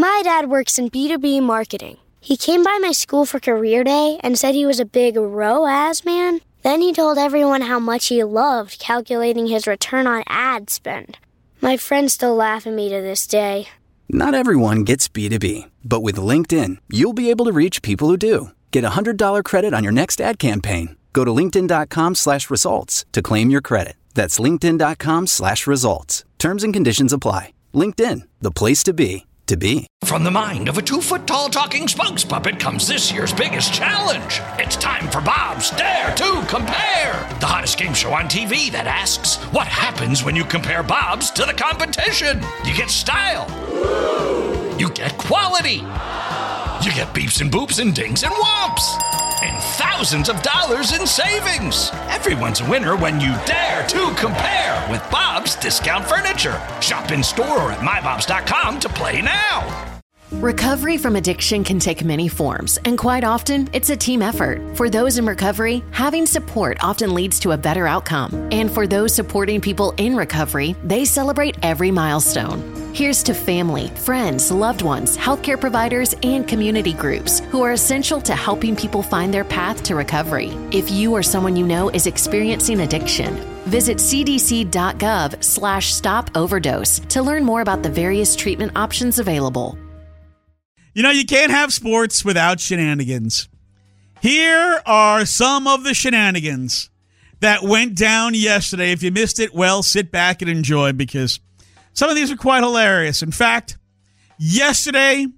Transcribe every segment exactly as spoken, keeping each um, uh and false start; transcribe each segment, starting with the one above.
My dad works in B two B marketing. He came by my school for career day and said he was a big R O A S man. Then he told everyone how much he loved calculating his return on ad spend. My friends still laugh at me to this day. Not everyone gets B two B, but with LinkedIn, you'll be able to reach people who do. Get a one hundred dollars credit on your next ad campaign. Go to linkedin.com slash results to claim your credit. That's linkedin.com slash results. Terms and conditions apply. LinkedIn, the place to be, to be. From the mind of a two-foot-tall talking spokes puppet comes this year's biggest challenge. It's time for Bob's Dare to Compare, the hottest game show on T V that asks, what happens when you compare Bob's to the competition? You get style. You get quality. You get beeps and boops and dings and whomps. And thousands of dollars in savings. Everyone's a winner when you dare to compare with Bob's Discount Furniture. Shop in store or at my bobs dot com to play now. Recovery from addiction can take many forms, and quite often, it's a team effort. For those in recovery, having support often leads to a better outcome. And for those supporting people in recovery, they celebrate every milestone. Here's to family, friends, loved ones, healthcare providers, and community groups who are essential to helping people find their path to recovery. If you or someone you know is experiencing addiction, visit cdc.gov slash stop overdose to learn more about the various treatment options available. You know, you can't have sports without shenanigans. Here are some of the shenanigans that went down yesterday. If you missed it, well, sit back and enjoy, because some of these are quite hilarious. In fact, yesterday,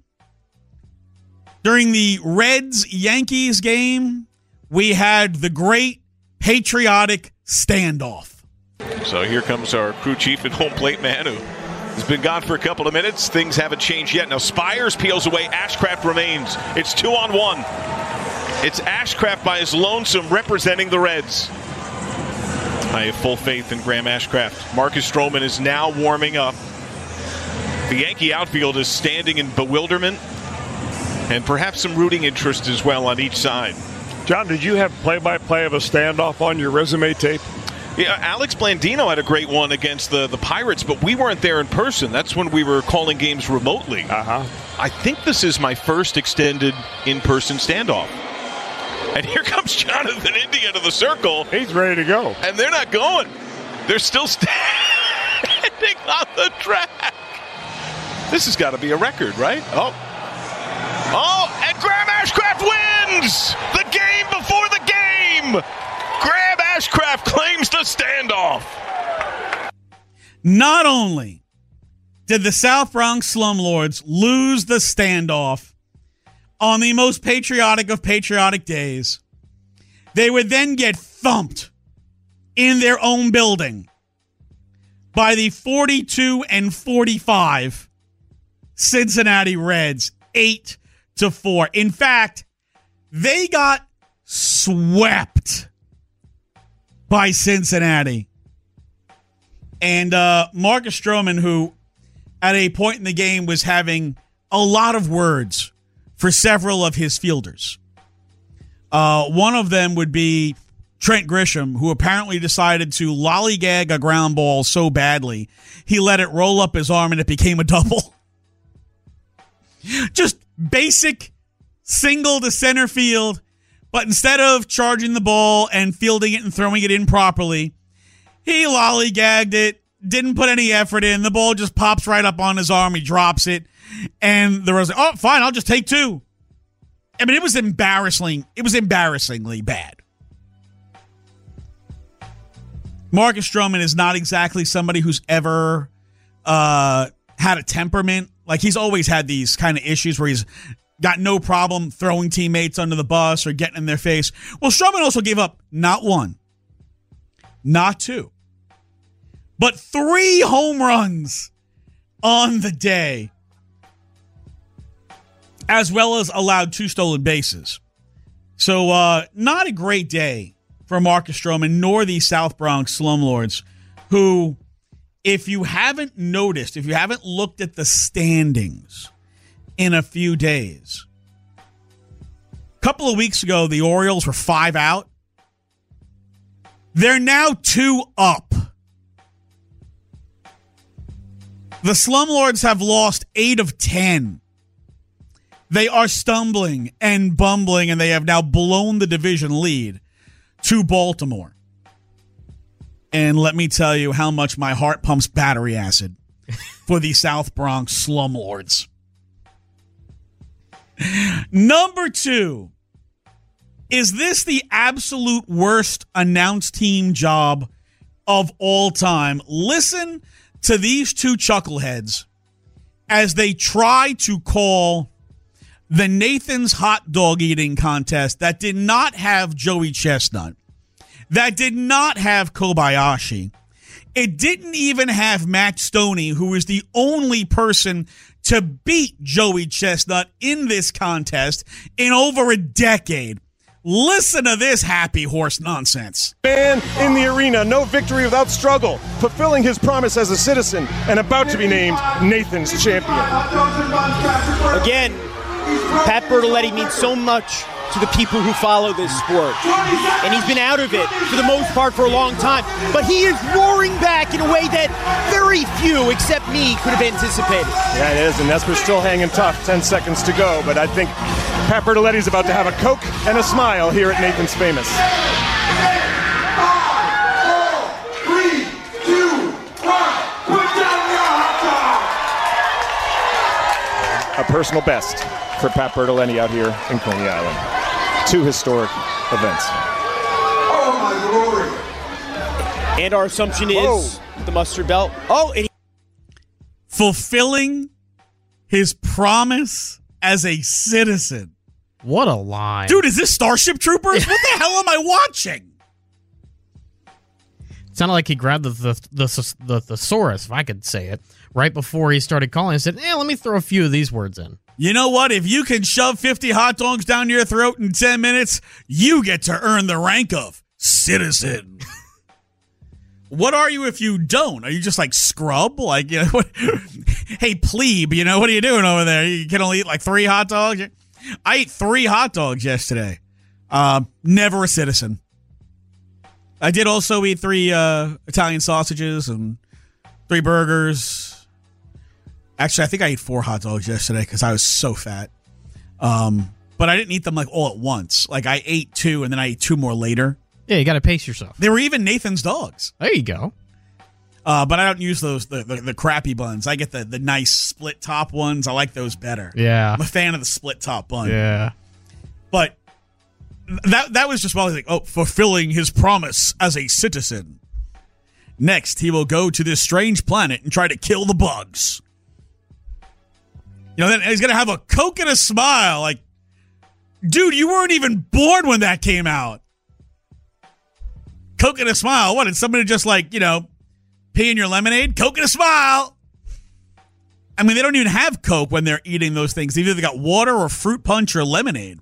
during the Reds-Yankees game, we had the great patriotic standoff. So here comes our crew chief and home plate man who has been gone for a couple of minutes. Things haven't changed yet. Now Spires peels away. Ashcraft remains. It's two on one. It's Ashcraft by his lonesome representing the Reds. I have full faith in Graham Ashcraft. Marcus Stroman is now warming up. The Yankee outfield is standing in bewilderment and perhaps some rooting interest as well on each side. John, did you have play-by-play of a standoff on your resume tape? Yeah, Alex Blandino had a great one against the, the Pirates, but we weren't there in person. That's when we were calling games remotely. Uh-huh. I think this is my first extended in-person standoff. And here comes Jonathan India into the circle. He's ready to go. And they're not going. They're still standing on the track. This has got to be a record, right? Oh. Oh, and Graham Ashcraft wins the game before the game. Graham Ashcraft claims the standoff. Not only did the South Bronx Slumlords lose the standoff on the most patriotic of patriotic days, they would then get thumped in their own building by the forty-two and forty-five Cincinnati Reds, eight to four. In fact, they got swept by Cincinnati. And uh, Marcus Stroman, who at a point in the game was having a lot of words for several of his fielders. Uh, one of them would be Trent Grisham, who apparently decided to lollygag a ground ball so badly, he let it roll up his arm and it became a double. Just basic single to center field. But instead of charging the ball and fielding it and throwing it in properly, he lollygagged it, didn't put any effort in. The ball just pops right up on his arm. He drops it. And the rest, oh, fine, I'll just take two. I mean, it was embarrassing. It was embarrassingly bad. Marcus Stroman is not exactly somebody who's ever uh, had a temperament. Like, he's always had these kind of issues where he's got no problem throwing teammates under the bus or getting in their face. Well, Stroman also gave up not one, not two, but three home runs on the day, as well as allowed two stolen bases. So uh, not a great day for Marcus Stroman, nor the South Bronx Slumlords, who, if you haven't noticed, if you haven't looked at the standings in a few days. A couple of weeks ago, the Orioles were five out. They're now two up. The Slumlords have lost eight of ten They are stumbling and bumbling, and they have now blown the division lead to Baltimore. And let me tell you how much my heart pumps battery acid for the South Bronx slumlords. Number two, is this the absolute worst announced team job of all time? Listen to these two chuckleheads as they try to call the Nathan's hot dog eating contest that did not have Joey Chestnut, that did not have Kobayashi. It didn't even have Matt Stoney, who is the only person to beat Joey Chestnut in this contest in over a decade. Listen to this happy horse nonsense. Man in the arena, no victory without struggle, fulfilling his promise as a citizen and about to be named Nathan's champion. Again, Pat Bertoletti means so much to the people who follow this sport. And he's been out of it for the most part for a long time. But he is roaring back in a way that very few except me could have anticipated. Yeah, it is, and Nesper's still hanging tough. Ten seconds to go, but I think Pat Bertoletti's about to have a Coke and a smile here at Nathan's Famous. A personal best for Pat Bertoletti out here in Coney Island. Two historic events. Oh my glory! And our assumption is Whoa. the mustard belt. Oh, and he- fulfilling his promise as a citizen. What a line. Dude, is this Starship Troopers? What the hell am I watching? It sounded like he grabbed the, the, the, the thesaurus, if I could say it, right before he started calling and said, eh, let me throw a few of these words in. You know what? If you can shove fifty hot dogs down your throat in ten minutes, you get to earn the rank of citizen. What are you if you don't? Are you just like scrub? Like, you know, what? Hey, plebe, you know, what are you doing over there? You can only eat like three hot dogs? I ate three hot dogs yesterday. Uh, never a citizen. I did also eat three uh, Italian sausages and three burgers. Actually, I think I ate four hot dogs yesterday because I was so fat. Um, but I didn't eat them like all at once. Like I ate two and then I ate two more later. Yeah, you got to pace yourself. They were even Nathan's dogs. There you go. Uh, but I don't use those the, the, the crappy buns. I get the, the nice split top ones. I like those better. Yeah. I'm a fan of the split top bun. Yeah. But that that was just while he's like, oh, fulfilling his promise as a citizen. Next, he will go to this strange planet and try to kill the bugs. You know, then he's going to have a Coke and a smile. Like, dude, you weren't even born when that came out. Coke and a smile. What, did somebody just like, you know, pee in your lemonade? Coke and a smile. I mean, they don't even have Coke when they're eating those things. They've either got water or fruit punch or lemonade.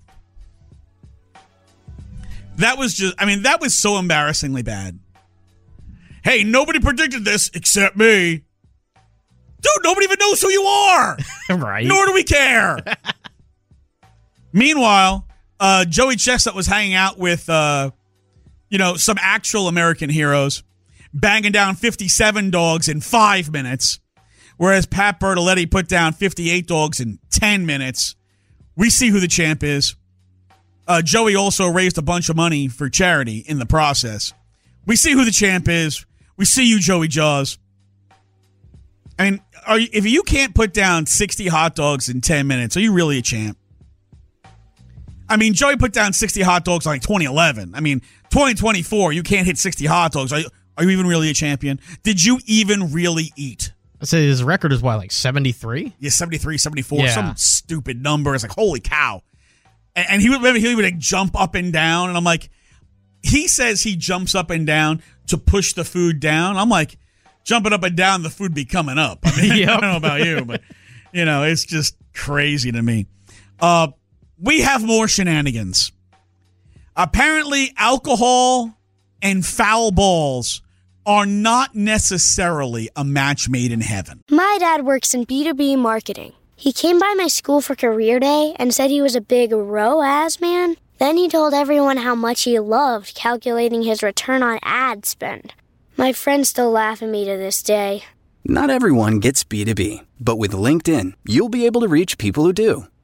That was just, I mean, that was so embarrassingly bad. Hey, nobody predicted this except me. Dude, nobody even knows who you are. Right. Nor do we care. Meanwhile, uh, Joey Chestnut was hanging out with, uh, you know, some actual American heroes, banging down fifty-seven dogs in five minutes, whereas Pat Bertoletti put down fifty-eight dogs in ten minutes. We see who the champ is. Uh, Joey also raised a bunch of money for charity in the process. We see who the champ is. We see you, Joey Jaws. I mean, are you, if you can't put down sixty hot dogs in ten minutes, are you really a champ? I mean, Joey put down sixty hot dogs in like twenty eleven. I mean, twenty twenty-four, you can't hit sixty hot dogs. Are you, are you even really a champion? Did you even really eat? I say his record is what, like seventy-three? Yeah, seventy-three, seventy-four, yeah. Some stupid number. It's like, holy cow. And, and he would maybe he would like jump up and down, and I'm like, he says he jumps up and down to push the food down. I'm like, jumping up and down, the food be coming up. I mean, yep. I don't know about you, but, you know, it's just crazy to me. Uh, we have more shenanigans. Apparently, alcohol and foul balls are not necessarily a match made in heaven. My dad works in B two B marketing. He came by my school for career day and said he was a big R O A S man. Then he told everyone how much he loved calculating his return on ad spend. My friends still laugh at me to this day. Not everyone gets B two B, but with LinkedIn, you'll be able to reach people who do.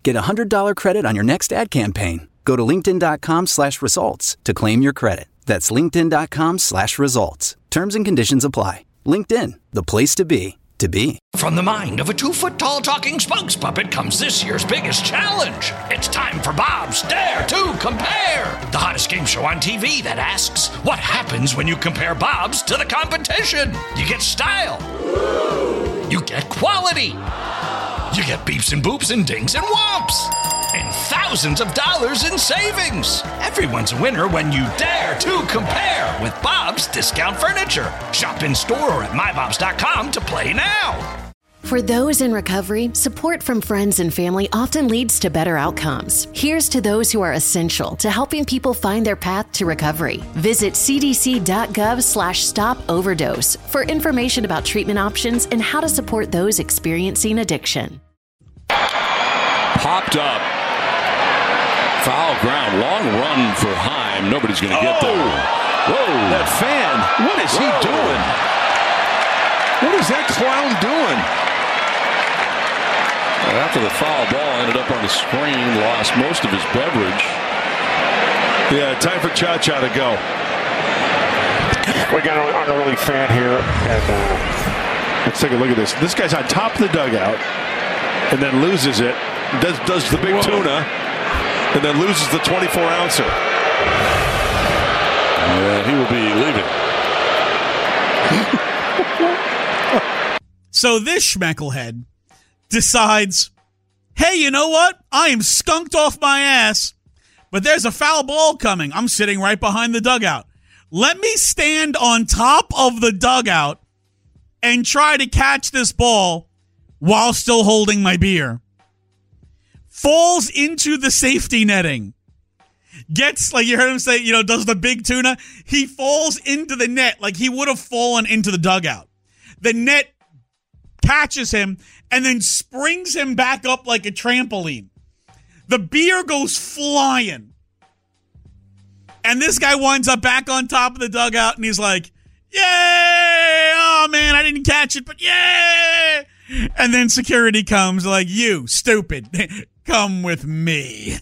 Get a one hundred dollars credit on your next ad campaign. Go to linkedin.com slash results to claim your credit. That's linkedin.com slash results. Terms and conditions apply. LinkedIn, the place to be, to be. From the mind of a two-foot-tall talking spokes puppet comes this year's biggest challenge. It's time for Bob's Dare to Compare, the hottest game show on T V that asks, what happens when you compare Bob's to the competition? You get style. You get quality. You get beeps and boops and dings and whomps. And thousands of dollars in savings. Everyone's a winner when you dare to compare with Bob's Discount Furniture. Shop in store or at my bobs dot com to play now. For those in recovery, support from friends and family often leads to better outcomes. Here's to those who are essential to helping people find their path to recovery. Visit cdc.gov slash stop overdose for information about treatment options and how to support those experiencing addiction. Popped up. Foul ground. Long run for Heim. Nobody's going to get oh. there. Whoa. That fan. What is he Whoa. doing? What is that clown doing? After the foul, ball ended up on the screen. Lost most of his beverage. Yeah, time for Cha-Cha to go. We got an unruly fan here. And uh, let's take a look at this. This guy's on top of the dugout and then loses it. Does, does the big Whoa. tuna. And then loses the twenty-four ouncer. Yeah, he will be leaving. So this schmecklehead decides, hey, you know what? I am skunked off my ass, but there's a foul ball coming. I'm sitting right behind the dugout. Let me stand on top of the dugout and try to catch this ball while still holding my beer. Falls into the safety netting. Gets, like you heard him say, you know, does the big tuna. He falls into the net like he would have fallen into the dugout. The net catches him and then springs him back up like a trampoline. The beer goes flying. And this guy winds up back on top of the dugout and he's like, yay! Oh, man, I didn't catch it, but yay! And then security comes like, you, stupid. Come with me.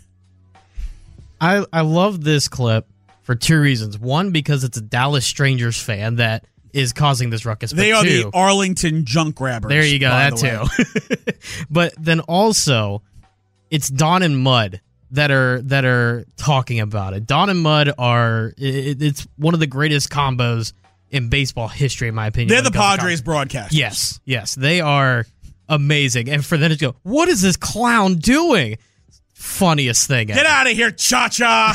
I, I love this clip for two reasons. One, because it's a Dallas Strangers fan that is causing this ruckus. They but are two, the Arlington junk grabbers. There you go, that too. But then also, it's Don and Mud that are that are talking about it. Don and Mud are it, it's one of the greatest combos in baseball history, in my opinion. They're the Padres broadcasters. Yes, yes, they are amazing. And for them to go, what is this clown doing? Funniest thing ever. Get out of here, Cha-Cha.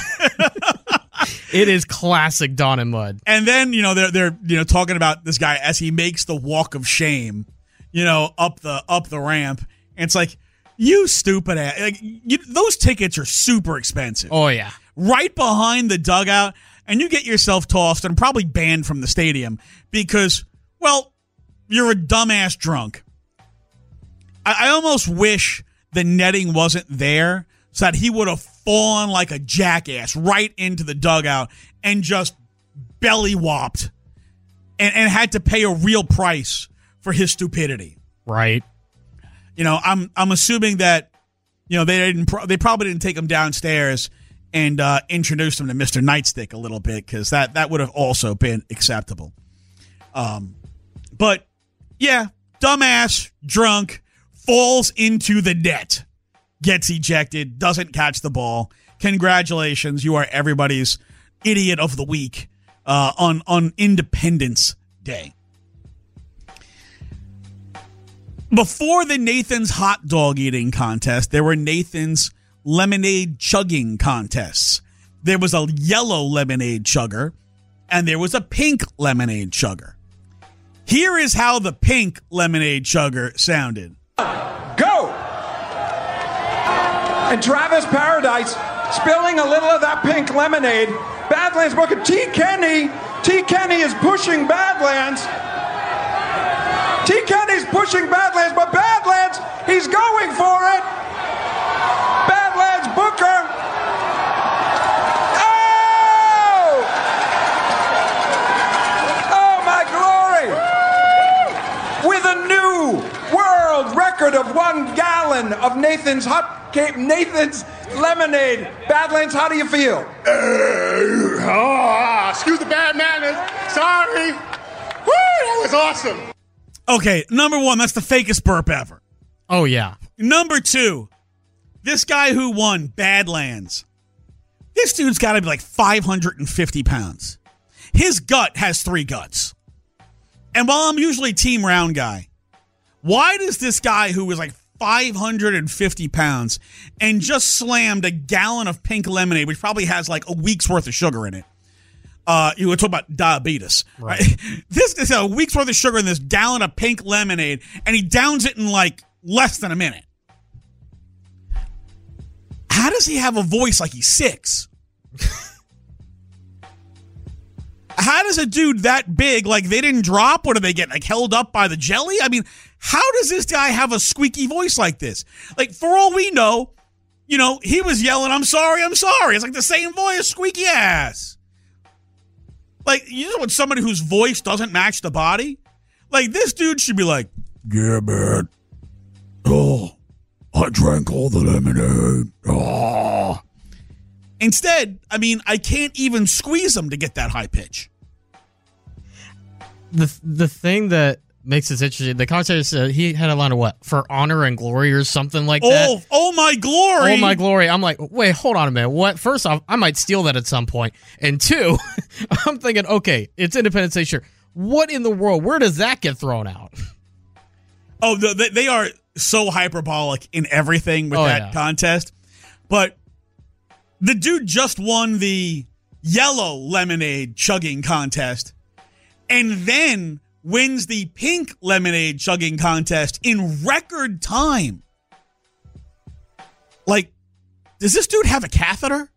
It is classic Don and Mud. And then, you know, they're they're you know talking about this guy as he makes the walk of shame, you know, up the up the ramp. And it's like, you stupid ass. Like, you, those tickets are super expensive. Oh yeah. Right behind the dugout, and you get yourself tossed and probably banned from the stadium because, well, you're a dumbass drunk. I, I almost wish the netting wasn't there so that he would have fallen like a jackass right into the dugout and just belly whopped and, and had to pay a real price for his stupidity. Right. You know, I'm I'm assuming that, you know, they didn't pro- they probably didn't take him downstairs and uh, introduce him to Mister Nightstick a little bit because that, that would have also been acceptable. Um, but yeah, dumbass, drunk, falls into the net, gets ejected, doesn't catch the ball. Congratulations, you are everybody's idiot of the week uh, on, on Independence Day. Before the Nathan's hot dog eating contest, there were Nathan's lemonade chugging contests. There was a yellow lemonade chugger, and there was a pink lemonade chugger. Here is how the pink lemonade chugger sounded. Go! And Travis Paradise spilling a little of that pink lemonade. Badlands Booker, T. Kenny. T. Kenny is pushing Badlands. T. Kenny's pushing Badlands, but Badlands, he's going for it. Badlands Booker. Oh! Oh, my glory. With a new world record of one gallon of Nathan's hot Cape Nathan's Lemonade. Badlands, how do you feel? Uh, oh, excuse the bad manners. Sorry. Woo, that was awesome. Okay, number one, that's the fakest burp ever. Oh, yeah. Number two, this guy who won Badlands. This dude's got to be like five hundred fifty pounds. His gut has three guts. And while I'm usually team round guy, why does this guy who was like five hundred fifty pounds and just slammed a gallon of pink lemonade, which probably has like a week's worth of sugar in it? Uh, you were talking about diabetes, right? right? This is a week's worth of sugar in this gallon of pink lemonade, and he downs it in like less than a minute. How does he have a voice like he's six? How does a dude that big, like they didn't drop? Or do they get like held up by the jelly? I mean, how does this guy have a squeaky voice like this? Like, for all we know, you know, he was yelling, I'm sorry, I'm sorry. It's like the same voice, squeaky ass. Like, you know, when somebody whose voice doesn't match the body? Like, this dude should be like, yeah, man. Oh, I drank all the lemonade. Oh. Instead, I mean, I can't even squeeze him to get that high pitch. The the thing that makes this interesting, the commentator said he had a line of what? For honor and glory or something like oh, that. Oh, my glory. Oh, my glory. I'm like, wait, hold on a minute. What? First off, I might steal that at some point. And two, I'm thinking, okay, it's Independence Day, sure. What in the world? Where does that get thrown out? Oh, the, they are so hyperbolic in everything with oh, that yeah. contest. But the dude just won the yellow lemonade chugging contest and then wins the pink lemonade chugging contest in record time. Like, does this dude have a catheter?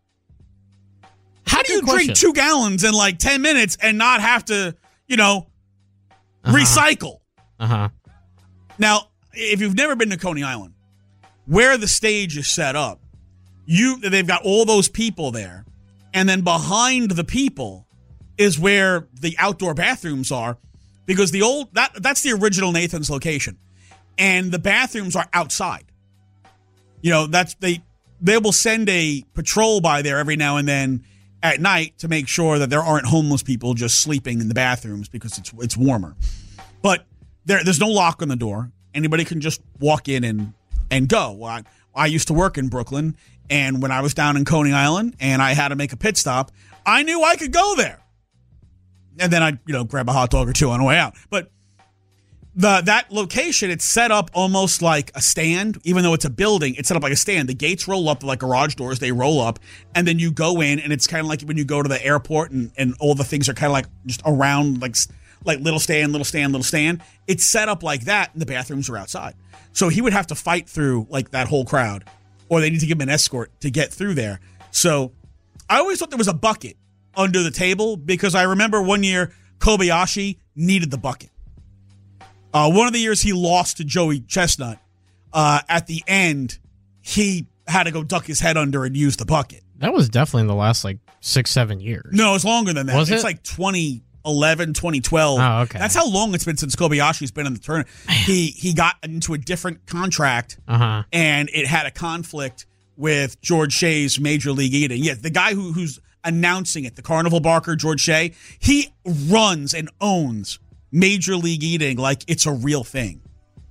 How do you question. drink two gallons in like ten minutes and not have to, you know, uh-huh. recycle? Uh-huh. Now, if you've never been to Coney Island, where the stage is set up, You, they've got all those people there, and then behind the people is where the outdoor bathrooms are, because the old that that's the original Nathan's location, and the bathrooms are outside. You know, that's they they will send a patrol by there every now and then at night to make sure that there aren't homeless people just sleeping in the bathrooms because it's it's warmer. But there there's no lock on the door. Anybody can just walk in and and go. Well, I, I used to work in Brooklyn. And when I was down in Coney Island and I had to make a pit stop, I knew I could go there. And then I'd, you know, grab a hot dog or two on the way out. But the that location, it's set up almost like a stand. Even though it's a building, it's set up like a stand. The gates roll up like garage doors. They roll up. And then you go in, and it's kind of like when you go to the airport and, and all the things are kind of like just around, like, like little stand, little stand, little stand. It's set up like that, and the bathrooms are outside. So he would have to fight through, like, that whole crowd. Or they need to give him an escort to get through there. So I always thought there was a bucket under the table because I remember one year Kobayashi needed the bucket. Uh, one of the years he lost to Joey Chestnut, uh, at the end, he had to go duck his head under and use the bucket. That was definitely in the last, like, six, seven years. No, it's longer than that. Was it's it? like twenty eleven, twenty twelve. Oh, okay. That's how long it's been since Kobayashi's been in the tournament. He he got into a different contract, uh-huh. and it had a conflict with George Shea's Major League Eating. Yeah, the guy who who's announcing it, the carnival barker, George Shea, he runs and owns Major League Eating like it's a real thing,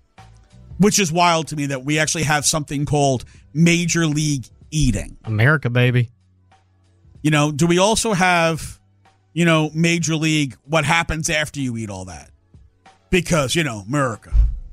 which is wild to me that we actually have something called Major League Eating. America, baby. You know, do we also have, you know, Major League, what happens after you eat all that? Because, you know, America.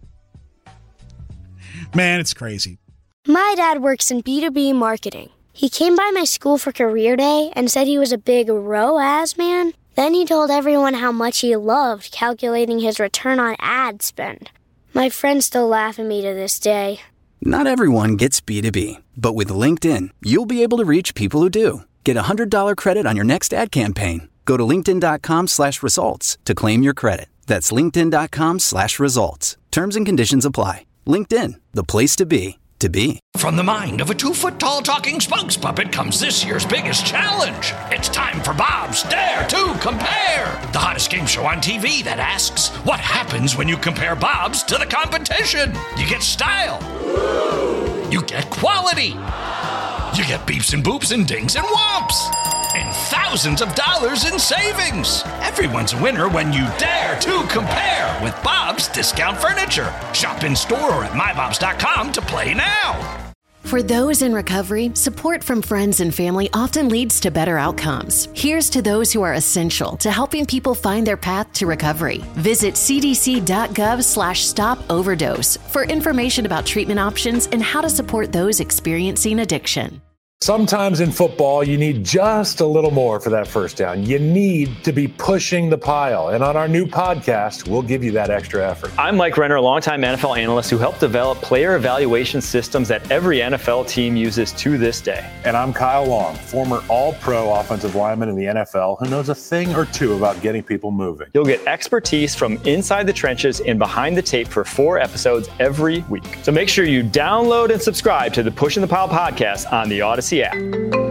Man, it's crazy. My dad works in B two B marketing. He came by my school for career day and said he was a big R O A S man. Then he told everyone how much he loved calculating his return on ad spend. My friends still laugh at me to this day. Not everyone gets B two B, but with LinkedIn, you'll be able to reach people who do. Get a one hundred dollars credit on your next ad campaign. Go to linkedin.com slash results to claim your credit. That's linkedin.com slash results. Terms and conditions apply. LinkedIn, the place to be, to be. From the mind of a two-foot-tall talking spokes puppet comes this year's biggest challenge. It's time for Bob's Dare to Compare, the hottest game show on T V that asks, what happens when you compare Bob's to the competition? You get style, you get quality. You get beeps and boops and dings and whomps. And thousands of dollars in savings. Everyone's a winner when you dare to compare with Bob's Discount Furniture. Shop in store or at my bobs dot com to play now. For those in recovery, support from friends and family often leads to better outcomes. Here's to those who are essential to helping people find their path to recovery. Visit cdc.gov slash stop overdose for information about treatment options and how to support those experiencing addiction. Sometimes in football, you need just a little more for that first down. You need to be pushing the pile. And on our new podcast, we'll give you that extra effort. I'm Mike Renner, a longtime N F L analyst who helped develop player evaluation systems that every N F L team uses to this day. And I'm Kyle Long, former all-pro offensive lineman in the N F L who knows a thing or two about getting people moving. You'll get expertise from inside the trenches and behind the tape for four episodes every week. So make sure you download and subscribe to the Pushing the Pile podcast on the Odyssey app.